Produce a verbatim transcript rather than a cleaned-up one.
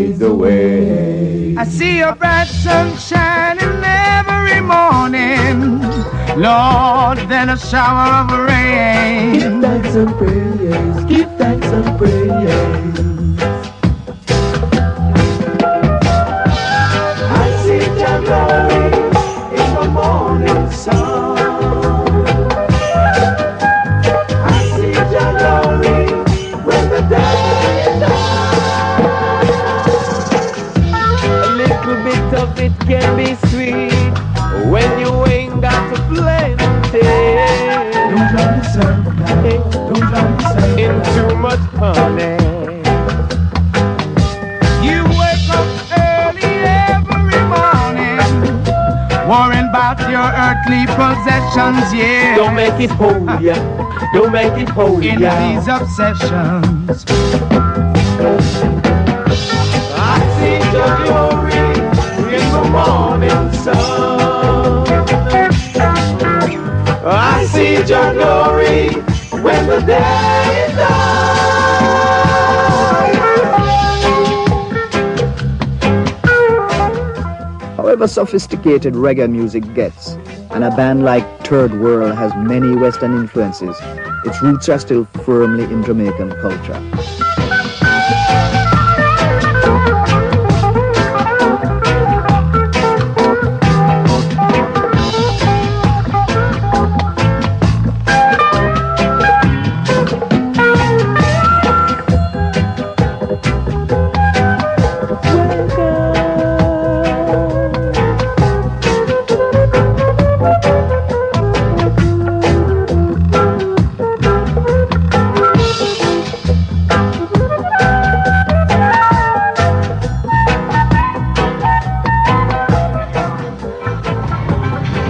lead the way. I see your bright sun shining every morning, Lord, then a shower of rain. Give thanks and praise, give thanks and praise. I see your glory in the morning sun. I see your glory when the day is done. A little bit of it can be sweet when you ain't got to plenty. Don't drown yourself now. Don't drown yourself in too much honey. You wake up early every morning, worrying about your earthly possessions, yeah. Don't make it holy, don't make it holy. In these obsessions, I see your glory in the morning sun. I see your glory when the day is done. However sophisticated reggae music gets, and a band like Third World has many Western influences, its roots are still firmly in Jamaican culture.